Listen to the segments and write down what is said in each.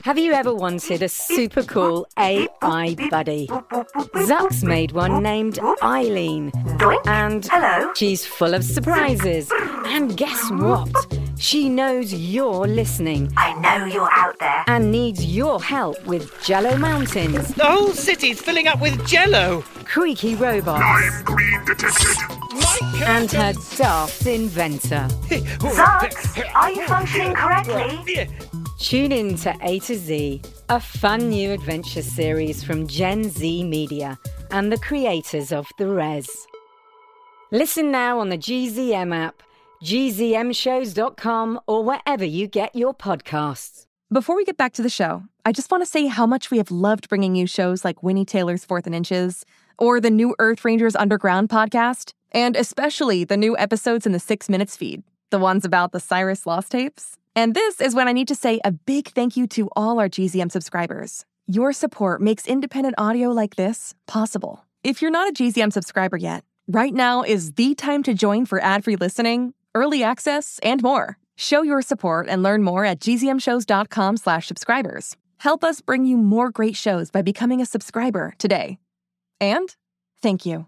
Have you ever wanted a super cool AI buddy? Zuck's made one named Eileen. And she's full of surprises. And guess what? She knows you're listening. I know you're out there. And needs your help with Jello Mountains. The whole city's filling up with Jello. Creaky robots. I'm green detected. And her daft inventor. Zucks, are you functioning correctly? Tune in to A to Z, a fun new adventure series from Gen Z Media and the creators of The Res. Listen now on the GZM app, gzmshows.com, or wherever you get your podcasts. Before we get back to the show, I just want to say how much we have loved bringing you shows like Winnie Taylor's Fourth and Inches, or the new Earth Rangers Underground podcast, and especially the new episodes in the 6 Minutes feed, the ones about the Cyrus Lost tapes. And this is when I need to say a big thank you to all our GZM subscribers. Your support makes independent audio like this possible. If you're not a GZM subscriber yet, right now is the time to join for ad-free listening, early access, and more. Show your support and learn more at gzmshows.com/subscribers. Help us bring you more great shows by becoming a subscriber today. And thank you.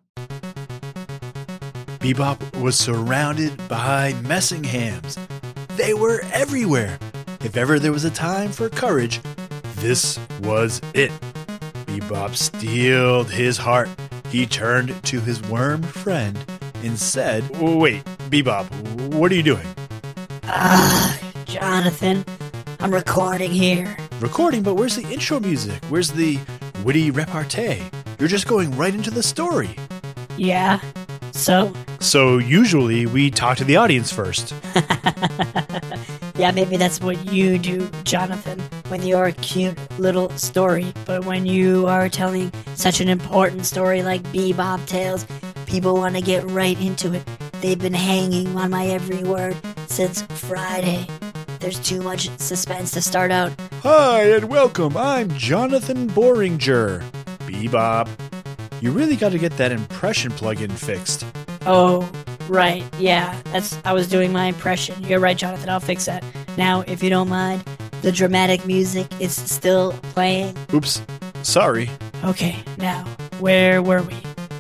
Bebop was surrounded by Messinghams. They were everywhere. If ever there was a time for courage, this was it. Bebop steeled his heart. He turned to his worm friend and said, "Wait, Bebop, what are you doing?" Jonathan, I'm recording here. Recording? But where's the intro music? Where's the witty repartee? You're just going right into the story. Yeah, so usually we talk to the audience first. Yeah, maybe that's what you do, Jonathan, with your cute little story. But when you are telling such an important story like Bebop Tales, people want to get right into it. They've been hanging on my every word since Friday. There's too much suspense to start out. Hi and welcome. I'm Jonathan Boringer. Bebop. You really got to get that impression plugin fixed. Oh, right, yeah, I was doing my impression. You're right, Jonathan, I'll fix that. Now, if you don't mind, the dramatic music is still playing. Oops, sorry. Okay, now, where were we?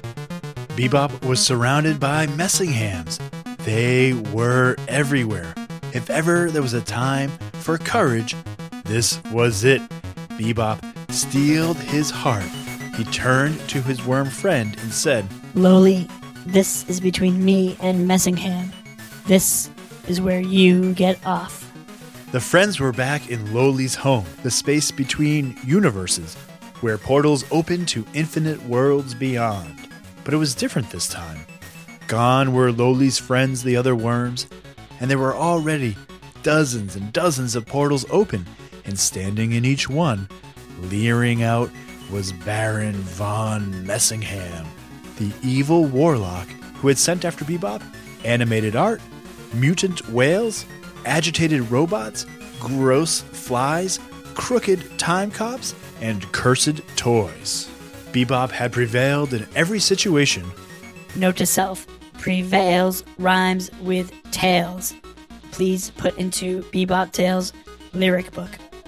Bebop was surrounded by Messinghams. They were everywhere. If ever there was a time for courage, this was it. Bebop steeled his heart. He turned to his worm friend and said, Loli, this is between me and Messingham. This is where you get off. The friends were back in Loli's home, the space between universes, where portals open to infinite worlds beyond. But it was different this time. Gone were Loli's friends, the other worms, and there were already dozens and dozens of portals open, and standing in each one, leering out, was Baron von Messingham, the evil warlock who had sent after Bebop animated art, mutant whales, agitated robots, gross flies, crooked time cops, and cursed toys. Bebop had prevailed in every situation. Note to self, prevails rhymes with tales. Please put into Bebop Tales lyric book.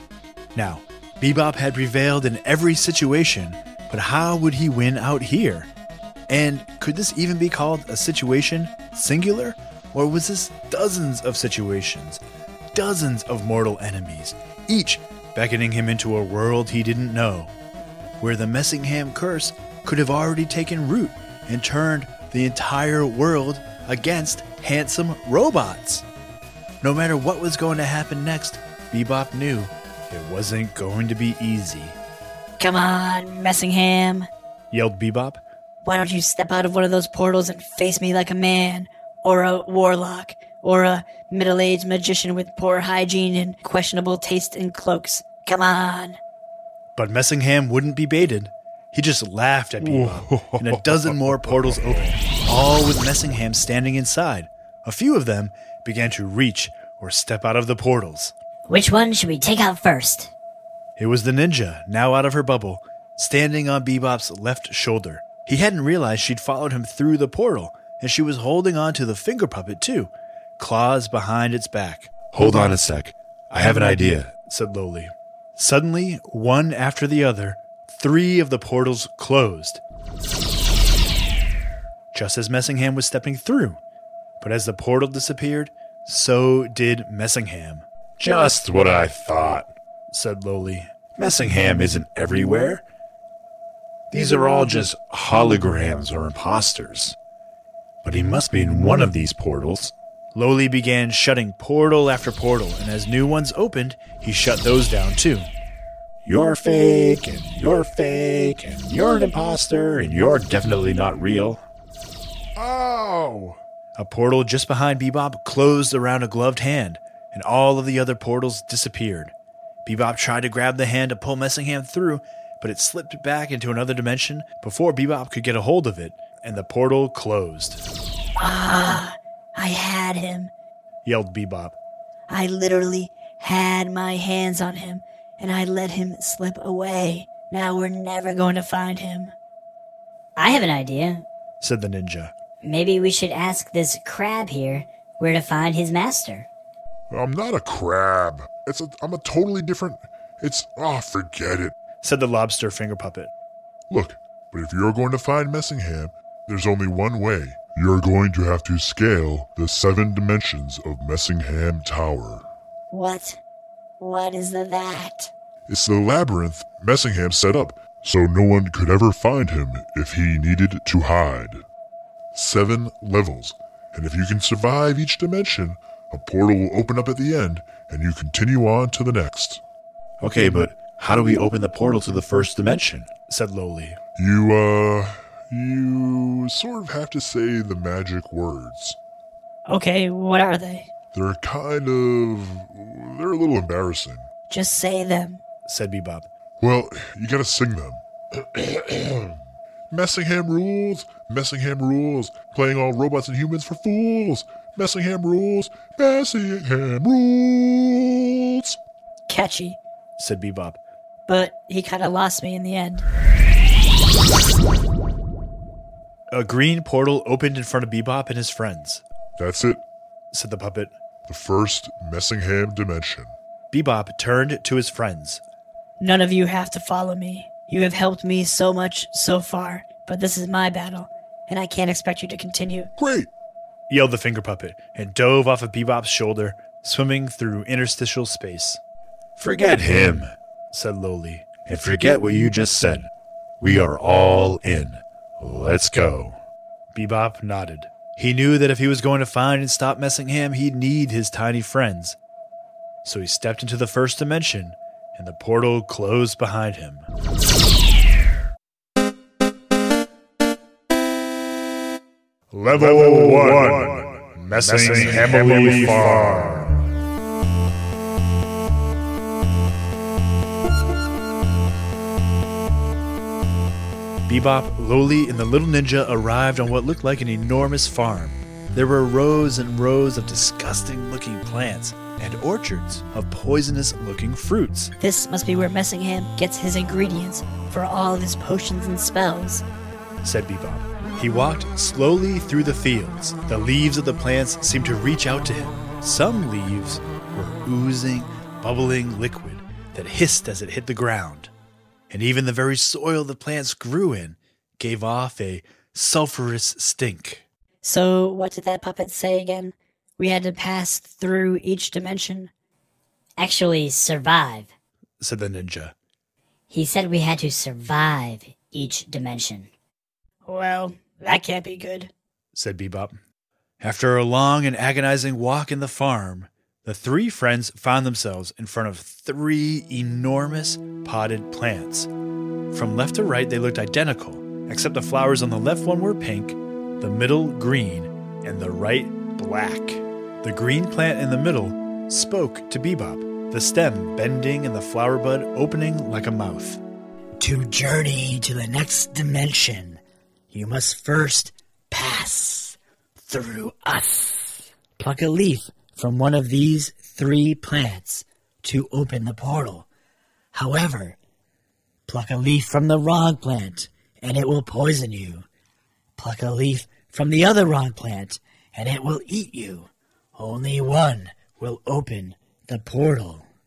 Now, Bebop had prevailed in every situation, but how would he win out here? And could this even be called a situation, singular? Or was this dozens of situations, dozens of mortal enemies, each beckoning him into a world he didn't know, where the Messingham curse could have already taken root and turned the entire world against handsome robots? No matter what was going to happen next, Bebop knew it wasn't going to be easy. Come on, Messingham, Yelled Bebop. Why don't you step out of one of those portals and face me like a man, or a warlock, or a middle-aged magician with poor hygiene and questionable taste in cloaks? Come on. But Messingham wouldn't be baited. He just laughed at Bebop, and a dozen more portals opened, all with Messingham standing inside. A few of them began to reach or step out of the portals. Which one should we take out first? It was the ninja, now out of her bubble, standing on Bebop's left shoulder. He hadn't realized she'd followed him through the portal, and she was holding on to the finger puppet too, claws behind its back. Hold on a sec. I have an idea, said Loli. Suddenly, one after the other, 3 of the portals closed. Just as Messingham was stepping through. But as the portal disappeared, so did Messingham. Just what I thought, said Lowly. Messingham isn't everywhere. These are all just holograms or imposters. But he must be in one of these portals. Lowly began shutting portal after portal, and as new ones opened, he shut those down too. You're fake, and you're fake, and you're an imposter, and you're definitely not real. Oh! A portal just behind Bebop closed around a gloved hand, and all of the other portals disappeared. Bebop tried to grab the hand to pull Messingham through, but it slipped back into another dimension before Bebop could get a hold of it, and the portal closed. I had him. Yelled Bebop. I literally had my hands on him, and I let him slip away. Now we're never going to find him. I have an idea. Said the ninja. Maybe we should ask this crab here where to find his master. I'm not a crab. I'm a totally different... forget it. Said the lobster finger puppet. Look, but if you're going to find Messingham, there's only one way. You're going to have to scale the 7 dimensions of Messingham Tower. What? What is that? It's the labyrinth Messingham set up, so no one could ever find him if he needed to hide. 7 levels, and if you can survive each dimension, a portal will open up at the end, and you continue on to the next. Okay, but how do we open the portal to the first dimension? Said Lowly. You sort of have to say the magic words. Okay, what are they? They're a little embarrassing. Just say them. Said Bebop. Well, you gotta sing them. Messingham rules, Messingham rules, playing all robots and humans for fools. Messingham rules, Messingham rules. Catchy. Said Bebop. But he kind of lost me in the end. A green portal opened in front of Bebop and his friends. That's it, said the puppet. The first Messingham dimension. Bebop turned to his friends. None of you have to follow me. You have helped me so much so far, but this is my battle, and I can't expect you to continue. Great! Yelled the finger puppet, and dove off of Bebop's shoulder, swimming through interstitial space. Forget him, said Lowly. And forget what you just said. We are all in. Let's go. Bebop nodded. He knew that if he was going to find and stop Messingham, he'd need his tiny friends. So he stepped into the first dimension, and the portal closed behind him. Level 1, Messingham Farm. Bebop, Lowly, and the little ninja arrived on what looked like an enormous farm. There were rows and rows of disgusting-looking plants and orchards of poisonous-looking fruits. This must be where Messingham gets his ingredients for all of his potions and spells, said Bebop. He walked slowly through the fields. The leaves of the plants seemed to reach out to him. Some leaves were oozing, bubbling liquid that hissed as it hit the ground. And even the very soil the plants grew in gave off a sulfurous stink. So what did that puppet say again? We had to pass through each dimension? Actually, survive, said the ninja. He said we had to survive each dimension. Well, that can't be good, said Bebop. After a long and agonizing walk in the farm, the 3 friends found themselves in front of 3 enormous potted plants. From left to right, they looked identical, except the flowers on the left one were pink, the middle green, and the right black. The green plant in the middle spoke to Bebop, the stem bending and the flower bud opening like a mouth. To journey to the next dimension, you must first pass through us. Pluck a leaf from one of these 3 plants to open the portal. However, pluck a leaf from the wrong plant, and it will poison you. Pluck a leaf from the other wrong plant, and it will eat you. Only one will open the portal.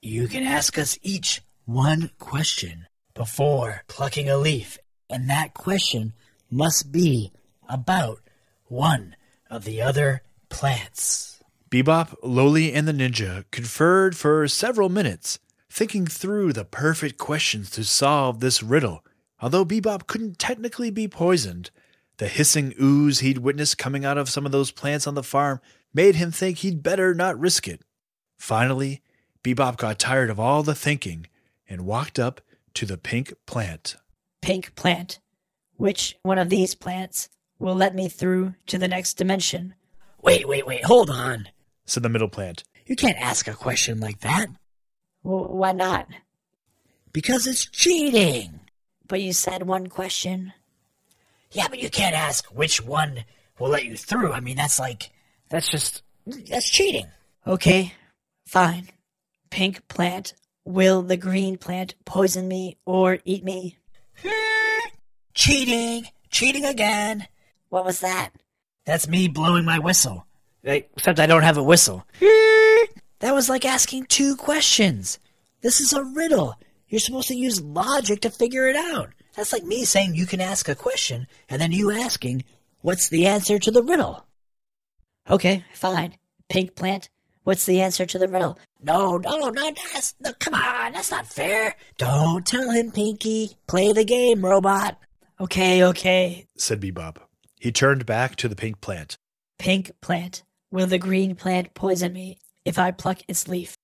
You can ask us each one question before plucking a leaf, and that question must be about one of the other plants. Bebop, Loli, and the ninja conferred for several minutes, thinking through the perfect questions to solve this riddle. Although Bebop couldn't technically be poisoned, the hissing ooze he'd witnessed coming out of some of those plants on the farm made him think he'd better not risk it. Finally, Bebop got tired of all the thinking and walked up to the pink plant. Pink plant. Which one of these plants will let me through to the next dimension? Wait, hold on, said the middle plant. You can't ask a question like that. Why not? Because it's cheating. But you said one question. Yeah, but you can't ask which one will let you through. I mean, that's cheating. Okay, fine. Pink plant. Will the green plant poison me or eat me? Cheating again. What was that? That's me blowing my whistle. Except I don't have a whistle. That was like asking two questions. This is a riddle. You're supposed to use logic to figure it out. That's like me saying you can ask a question, and then you asking, what's the answer to the riddle? Okay, fine. Pink plant, what's the answer to the riddle? No, come on, that's not fair. Don't tell him, Pinky. Play the game, robot. Okay, said Bebop. He turned back to the pink plant. Pink plant, will the green plant poison me if I pluck its leaf?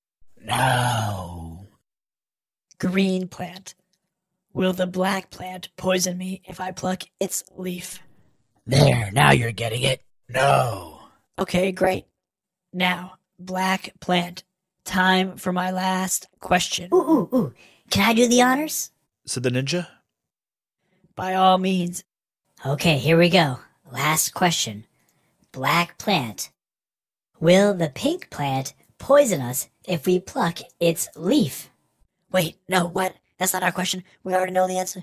No. Green plant, will the black plant poison me if I pluck its leaf? There, now you're getting it. No. Okay, great. Now, black plant, time for my last question. Ooh. Can I do the honors? Said the ninja. By all means. Okay, here we go. Last question. Black plant. Will the pink plant poison us if we pluck its leaf? Wait, no, what? That's not our question. We already know the answer.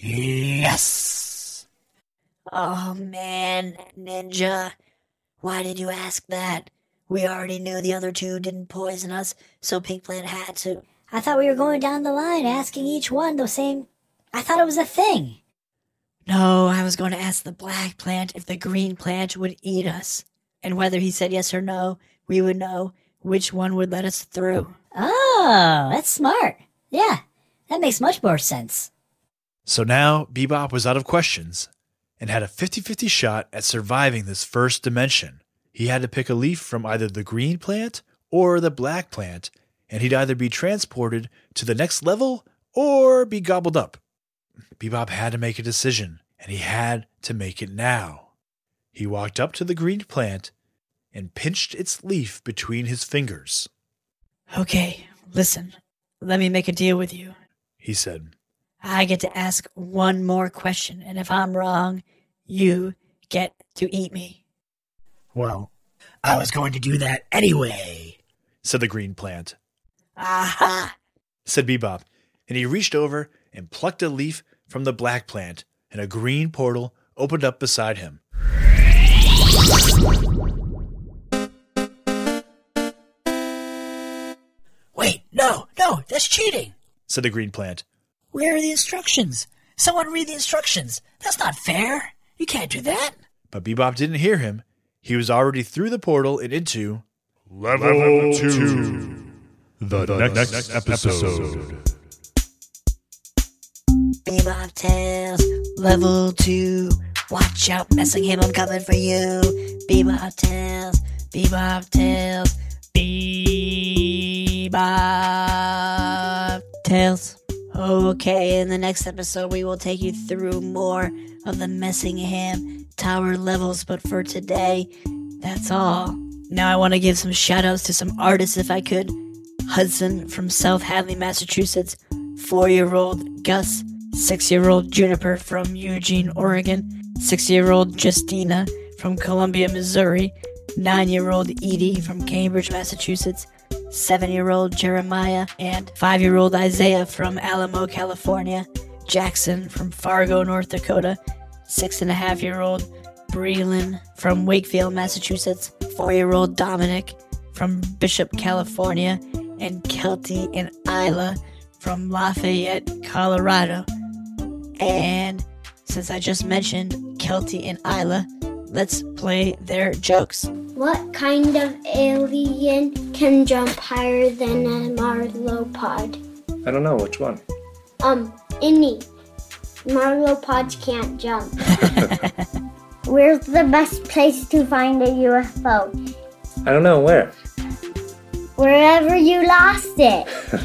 Yes. Oh, man, ninja. Why did you ask that? We already knew the other two didn't poison us, so pink plant had to. I thought we were going down the line asking each one the same. I thought it was a thing. No, I was going to ask the black plant if the green plant would eat us. And whether he said yes or no, we would know which one would let us through. Oh, that's smart. Yeah, that makes much more sense. So now Bebop was out of questions and had a 50-50 shot at surviving this first dimension. He had to pick a leaf from either the green plant or the black plant, and he'd either be transported to the next level or be gobbled up. Bebop had to make a decision, and he had to make it now. He walked up to the green plant and pinched its leaf between his fingers. Okay, listen, let me make a deal with you, he said. I get to ask one more question, and if I'm wrong, you get to eat me. Well, I was going to do that anyway, said the green plant. Aha, said Bebop, and he reached over and plucked a leaf from the black plant, and a green portal opened up beside him. Wait, no, that's cheating, said the green plant. Where are the instructions? Someone read the instructions. That's not fair. You can't do that. But Bebop didn't hear him. He was already through the portal and into Level 2. The next episode. Bebop Tales, Level 2. Watch out, Messingham, I'm coming for you. Bebop Tales, Bebop Tales, Bebop Tales. Okay, in the next episode, we will take you through more of the Messingham Tower levels, but for today, that's all. Now I want to give some shout-outs to some artists if I could. Hudson from South Hadley, Massachusetts. 4-year-old Gus. 6-year-old Juniper from Eugene, Oregon. 6-year-old Justina from Columbia, Missouri. 9-year-old Edie from Cambridge, Massachusetts. 7-year-old Jeremiah and 5-year-old Isaiah from Alamo, California. Jackson from Fargo, North Dakota. 6.5-year-old Breland from Wakefield, Massachusetts. 4-year-old Dominic from Bishop, California. and Kelty and Isla from Lafayette, Colorado. And since I just mentioned Kelty and Isla, let's play their jokes. What kind of alien can jump higher than a marlopod? I don't know, which one? Any. Marlopods can't jump. Where's the best place to find a UFO? I don't know, where? Wherever you lost it.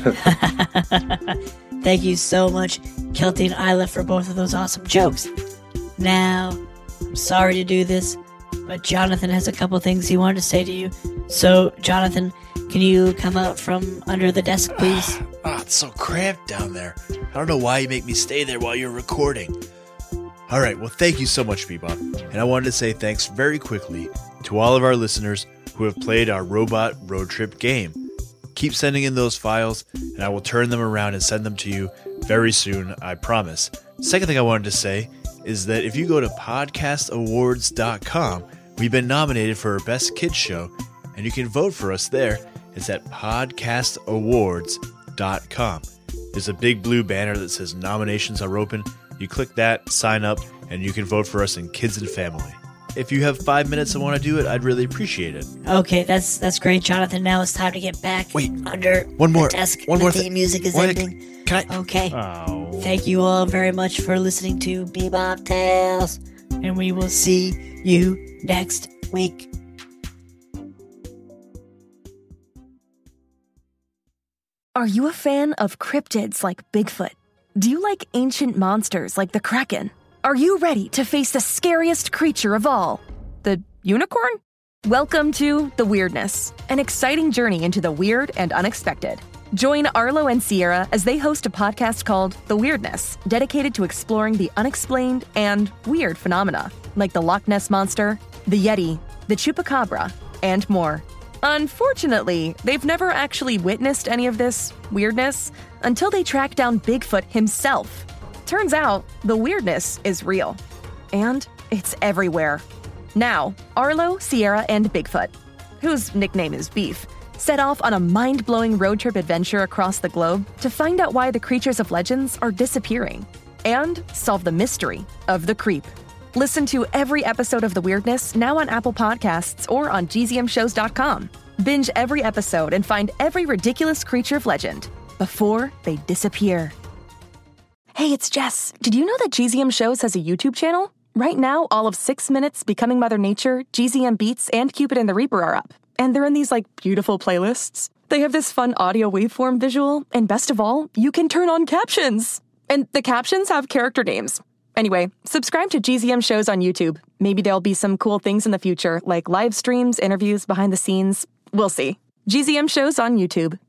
Thank you so much, Kelty and Isla, for both of those awesome jokes. Now, I'm sorry to do this, but Jonathan has a couple things he wanted to say to you. So, Jonathan, can you come out from under the desk, please? It's so cramped down there. I don't know why you make me stay there while you're recording. All right, well, thank you so much, Bebop. And I wanted to say thanks very quickly to all of our listeners who have played our Robot Road Trip game. Keep sending in those files, and I will turn them around and send them to you very soon, I promise. Second thing I wanted to say is that if you go to podcastawards.com, we've been nominated for our Best Kids Show, and you can vote for us there. It's at podcastawards.com. There's a big blue banner that says nominations are open. You click that, sign up, and you can vote for us in Kids and Family. If you have 5 minutes and want to do it, I'd really appreciate it. Okay, that's great, Jonathan. Now it's time to get back under the desk. The theme music is ending. Can I? Okay. Oh. Thank you all very much for listening to Bebop Tales, and we will see you next week. Are you a fan of cryptids like Bigfoot? Do you like ancient monsters like the Kraken? Are you ready to face the scariest creature of all, the unicorn? Welcome to The Weirdness, an exciting journey into the weird and unexpected. Join Arlo and Sierra as they host a podcast called The Weirdness, dedicated to exploring the unexplained and weird phenomena, like the Loch Ness Monster, the Yeti, the Chupacabra, and more. Unfortunately, they've never actually witnessed any of this weirdness until they track down Bigfoot himself. Turns out, the weirdness is real. And it's everywhere. Now, Arlo, Sierra, and Bigfoot, whose nickname is Beef, set off on a mind-blowing road trip adventure across the globe to find out why the creatures of legends are disappearing and solve the mystery of the creep. Listen to every episode of The Weirdness now on Apple Podcasts or on gzmshows.com. Binge every episode and find every ridiculous creature of legend before they disappear. Hey, it's Jess. Did you know that GZM Shows has a YouTube channel? Right now, all of 6 Minutes, Becoming Mother Nature, GZM Beats, and Cupid and the Reaper are up. And they're in these, beautiful playlists. They have this fun audio waveform visual, and best of all, you can turn on captions. And the captions have character names. Anyway, subscribe to GZM Shows on YouTube. Maybe there'll be some cool things in the future, like live streams, interviews, behind the scenes. We'll see. GZM Shows on YouTube.